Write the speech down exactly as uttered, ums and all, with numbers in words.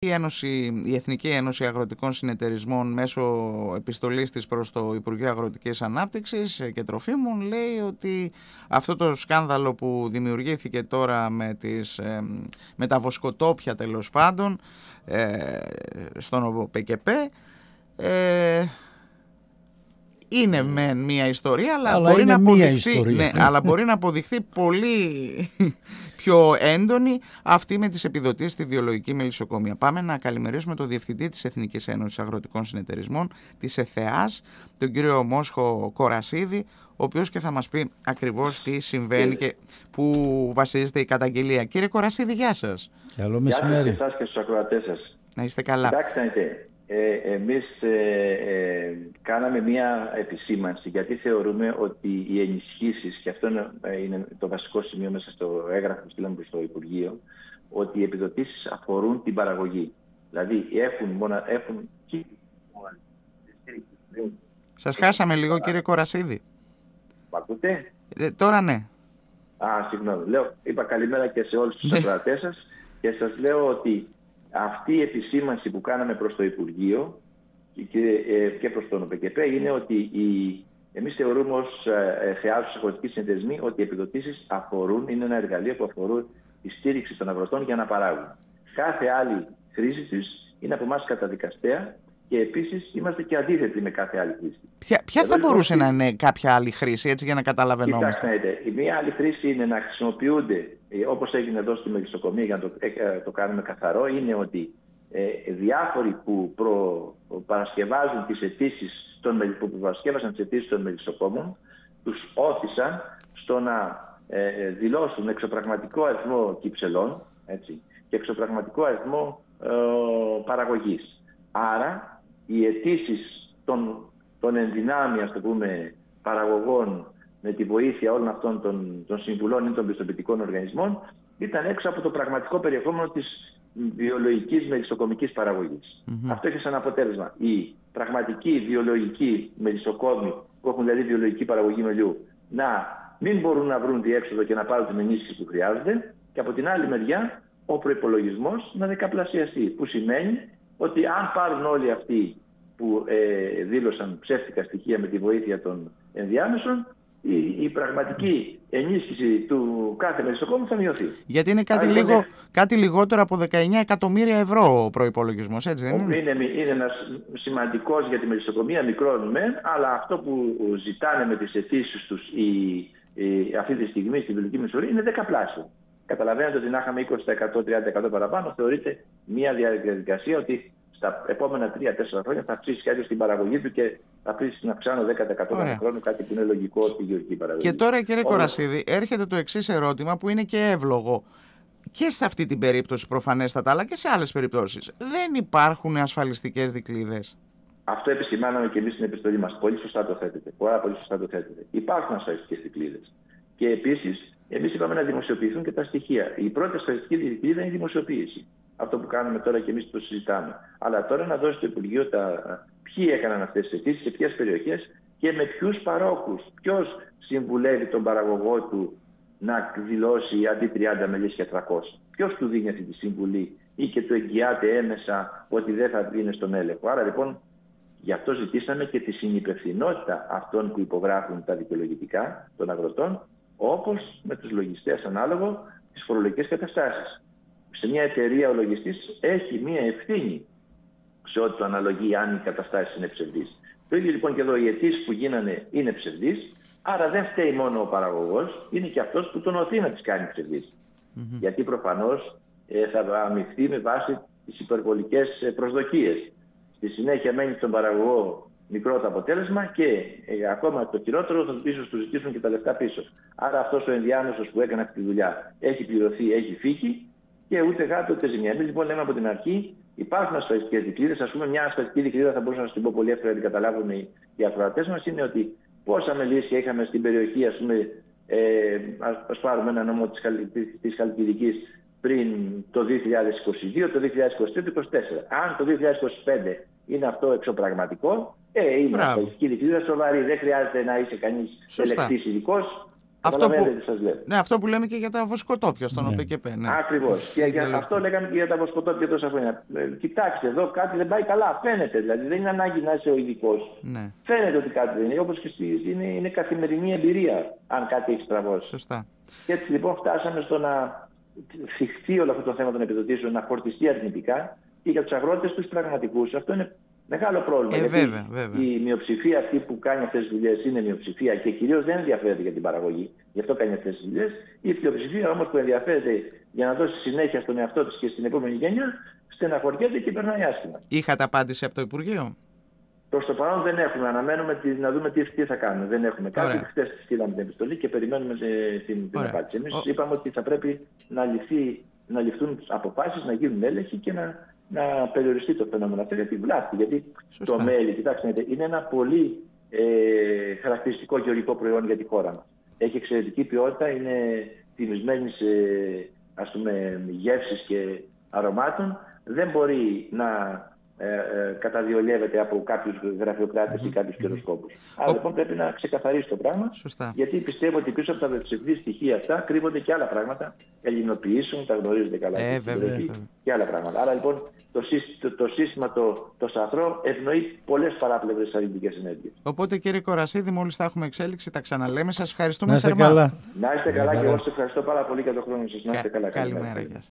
Η, Ένωση, η Εθνική Ένωση Αγροτικών Συνεταιρισμών μέσω επιστολής της προς το Υπουργείο Αγροτικής Ανάπτυξης και Τροφίμων λέει ότι αυτό το σκάνδαλο που δημιουργήθηκε τώρα με, τις, με τα βοσκοτόπια τέλος πάντων στον ΠΚΠ ε, είναι με μία ιστορία, αλλά, αλλά, μπορεί να αποδειχθεί, ναι, αλλά μπορεί να αποδειχθεί πολύ πιο έντονη αυτή με τις επιδοτήσεις στη βιολογική μελισσοκομεία. Πάμε να καλημερίσουμε τον Διευθυντή της Εθνικής Ένωσης Αγροτικών Συνεταιρισμών, της ΕΘΕΑΣ, τον κύριο Μόσχο Κορασίδη, ο οποίος και θα μας πει ακριβώς τι συμβαίνει και πού βασίζεται η καταγγελία. Κύριε Κορασίδη, γεια σας. Καλό μεσημέρι. Γεια σας και εσάς και στους ακροατές σας. Να είστε καλά. Κοιτάξτε, ε, εμείς ε, ε, κάναμε μία επισήμανση γιατί θεωρούμε ότι οι ενισχύσεις, και αυτό είναι, είναι το βασικό σημείο μέσα στο έγγραφο που στείλαμε προς το Υπουργείο, ότι οι επιδοτήσεις αφορούν την παραγωγή. Δηλαδή έχουν μόνο... Έχουν... Σας χάσαμε λίγο, κύριε Κορασίδη. Μ' ακούτε? Ε, τώρα ναι. Α, συγγνώμη. Λέω, είπα καλημέρα και σε όλους τους ακροατές σας και σας λέω ότι αυτή η επισήμανση που κάναμε προς το Υπουργείο και προς τον ΟΠΚΠ είναι ότι η, εμείς θεωρούμε ως ΕΘΕΑΣ αγροτικοί συνεταιρισμοί ότι οι επιδοτήσεις αφορούν, είναι ένα εργαλείο που αφορούν τη στήριξη των αγροτών για να παράγουν. Κάθε άλλη χρήση της είναι από εμάς καταδικαστέα και επίσης είμαστε και αντίθετοι με κάθε άλλη χρήση. Ποια, ποια θα μπορούσε να είναι κάποια άλλη χρήση, έτσι, για να καταλαβαίνόμαστε? Κοιτάξτε, η μία άλλη χρήση είναι να χρησιμοποιούνται, όπως έγινε εδώ στη μελισσοκομεία, για να το, ε, το κάνουμε καθαρό, είναι ότι ε, διάφοροι που προ, παρασκευάζουν τις αιτήσεις των, που παρασκεύασαν τις αιτήσεις των μελισσοκόμων, τους όθησαν στο να ε, δηλώσουν εξωπραγματικό αριθμό κυψελών, έτσι, και εξωπραγματικό αριθμό ε, παραγωγής. Άρα, οι αιτήσεις των, των ενδυνάμει, ας το πούμε, παραγωγών με τη βοήθεια όλων αυτών των, των συμβουλών ή των πιστοποιητικών οργανισμών ήταν έξω από το πραγματικό περιεχόμενο της βιολογικής μελισσοκομικής παραγωγής. Mm-hmm. Αυτό έχει σαν αποτέλεσμα οι πραγματικοί βιολογικοί μελισσοκόμοι που έχουν δηλαδή βιολογική παραγωγή μελιού να μην μπορούν να βρουν διέξοδο και να πάρουν την ενίσχυση που χρειάζονται, και από την άλλη μεριά ο προϋπολογισμός να δεκαπλασιαστεί, που σημαίνει ότι αν πάρουν όλοι αυτοί που ε, δήλωσαν ψεύτικα στοιχεία με τη βοήθεια των ενδιάμεσων, η, η πραγματική ενίσχυση του κάθε μελισσοκόμου θα μειωθεί. Γιατί είναι κάτι, λίγο, είναι... κάτι λιγότερο από δεκαεννιά εκατομμύρια ευρώ ο προϋπολογισμός, έτσι δεν είναι? Είναι, είναι ένας σημαντικός για τη μελισσοκομεία, μικρός μεν, αλλά αυτό που ζητάνε με τις αιτήσεις τους η, η, αυτή τη στιγμή στη βιολογική μελισσοκομεία είναι δεκαπλάσιο. Καταλαβαίνετε ότι να είχαμε είκοσι τοις εκατό, τριάντα τοις εκατό παραπάνω, θεωρείται μια διαδικασία ότι στα επόμενα τρία τέσσερα χρόνια θα αυξήσει κάτι στην παραγωγή του και θα αυξήσει να αυξάνω δέκα τοις εκατό κάθε χρόνο, κάτι που είναι λογικό στη γεωργική παραγωγή. Και τώρα, κύριε Κορασίδη, έρχεται το εξής ερώτημα που είναι και εύλογο. Και σε αυτή την περίπτωση προφανέστατα, αλλά και σε άλλες περιπτώσεις. Δεν υπάρχουν ασφαλιστικές δικλείδες? Αυτό επισημάναμε και εμείς στην επιστολή μας. Πολύ σωστά το θέτετε. Πάρα πολύ σωστά το θέτετε. Υπάρχουν ασφαλιστικές δικλείδες. Και επίσης, εμείς είπαμε να δημοσιοποιηθούν και τα στοιχεία. Η πρώτη ασφαλιστική δικλείδα είναι η δημοσιοποίηση. Αυτό που κάνουμε τώρα και εμείς το συζητάμε. Αλλά τώρα να δώσει το Υπουργείο τα ποιοι έκαναν αυτές τις αιτήσεις, σε ποιες περιοχές και με ποιους παρόχους. Ποιος συμβουλεύει τον παραγωγό του να δηλώσει αντί τριάντα μελίσια τριακόσια. Ποιος του δίνει αυτή τη συμβουλή ή και του εγγυάται έμεσα ότι δεν θα είναι στον έλεγχο. Άρα λοιπόν γι' αυτό ζητήσαμε και τη συνυπευθυνότητα αυτών που υπογράφουν τα δικαιολογητικά των αγροτών, όπως με τους λογιστές ανάλογο τις φορολογικές καταστάσεις. Σε μια εταιρεία ο λογιστής έχει μια ευθύνη σε ό,τι το αναλογεί αν οι καταστάσεις είναι ψευδείς. Το ίδιο λοιπόν και εδώ, οι αιτήσεις που γίνανε είναι ψευδείς, άρα δεν φταίει μόνο ο παραγωγός, είναι και αυτός που τον οθεί να τις κάνει ψευδείς. Mm-hmm. Γιατί προφανώς ε, θα αμοιφθεί με βάση τις υπερβολικές προσδοκίες. Στη συνέχεια μένει στον παραγωγό μικρό το αποτέλεσμα και ε, ακόμα το χειρότερο θα ίσως του ζητήσουν και τα λεφτά πίσω. Άρα αυτός ο ενδιάμεσος που έκανε αυτή τη δουλειά έχει πληρωθεί, έχει φύγει και ούτε γάτο ούτε ζημιά. Εμείς λοιπόν λέμε από την αρχή υπάρχουν ασφαλιστικές δικλείδες. Ας πούμε, μια ασφαλιστική δικλείδα θα μπορούσα να σας την πω πολύ εύκολα να την καταλάβουν οι, οι ακροατές μας, είναι ότι πόσα μελίσια είχαμε στην περιοχή, ας πούμε, ε, ας πάρουμε ένα νόμο της, της Χαλκιδικής πριν το δύο χιλιάδες είκοσι δύο, το δύο χιλιάδες είκοσι τρία, το δύο χιλιάδες είκοσι τέσσερα. Αν το δύο χιλιάδες είκοσι πέντε είναι αυτό εξωπραγματικό, ε, είναι ασφαλιστική δικλείδα σοβαρή. Δεν χρειάζεται να είσαι κανείς ελεκτής ειδικός. Αυτό που, τι σας λέω. ναι, αυτό που λέμε και για τα βοσκοτόπια στον ναι. ΟΠΕΚΕΠ. Ναι. Ακριβώς. Και για, αυτό λέγαμε και για τα βοσκοτόπια τόσα χρόνια. Ε, κοιτάξτε, εδώ κάτι δεν πάει καλά. Φαίνεται. Δηλαδή δεν είναι ανάγκη να είσαι ο ειδικός. Ναι. Φαίνεται ότι κάτι δεν είναι. Όπως και στη, είναι, είναι καθημερινή εμπειρία, αν κάτι έχει στραβώσει. Σωστά. Και έτσι λοιπόν φτάσαμε στο να θυχτεί όλο αυτό το θέμα των επιδοτήσεων, να φορτιστεί αρνητικά και για τους αγρότες τους πραγματικούς. Αυτό είναι μεγάλο πρόβλημα. Ε, γιατί βέβαια, βέβαια. η μειοψηφία αυτή που κάνει αυτές τις δουλειές είναι μειοψηφία και κυρίως δεν ενδιαφέρεται για την παραγωγή. Γι' αυτό κάνει αυτές τις δουλειές. Η πλειοψηφία όμως που ενδιαφέρεται για να δώσει συνέχεια στον εαυτό της και στην επόμενη γενιά, στεναχωριέται και περνάει άσχημα. Είχατε απάντηση από το Υπουργείο? Προς το παρόν δεν έχουμε. Αναμένουμε τη, να δούμε τι, τι θα κάνουμε. Δεν έχουμε κάτι. Χθες στείλαμε την επιστολή και περιμένουμε την, την απάντηση. Εμείς Ο... είπαμε ότι θα πρέπει να, ληφθεί, να ληφθούν αποφάσεις, να γίνουν έλεγχοι και να, να περιοριστεί το φαινόμενο αυτό, γιατί βλάπτει. Γιατί Σωστά. το μέλι, κοιτάξτε, είναι ένα πολύ ε, χαρακτηριστικό γεωργικό προϊόν για τη χώρα μας. Έχει εξαιρετική ποιότητα, είναι τιμισμένη σε ας πούμε, γεύσεις και αρωμάτων. Δεν μπορεί να Ε, ε, καταδιολεύεται από κάποιους γραφειοκράτες mm-hmm. ή κάποιους καιροσκόπους. Mm-hmm. Άρα λοιπόν πρέπει να ξεκαθαρίσει το πράγμα. Σωστά. Γιατί πιστεύω ότι πίσω από τα ψευδή στοιχεία αυτά κρύβονται και άλλα πράγματα. Ελληνοποιήσεων, τα γνωρίζετε καλά. Ε, βέβαια, βέβαια. Και άλλα πράγματα. Άρα λοιπόν το, το, το σύστημα το, το σαθρό ευνοεί πολλές παράπλευρες αρνητικές ενέργειες. Οπότε κύριε Κορασίδη, μόλις θα έχουμε εξέλιξη, τα ξαναλέμε. Σας ευχαριστούμε να είστε θερμά. Καλά. Να είστε καλά και εγώ σας ευχαριστώ πάρα πολύ για τον χρόνο σας. Να είστε καλά. Καλημέρα.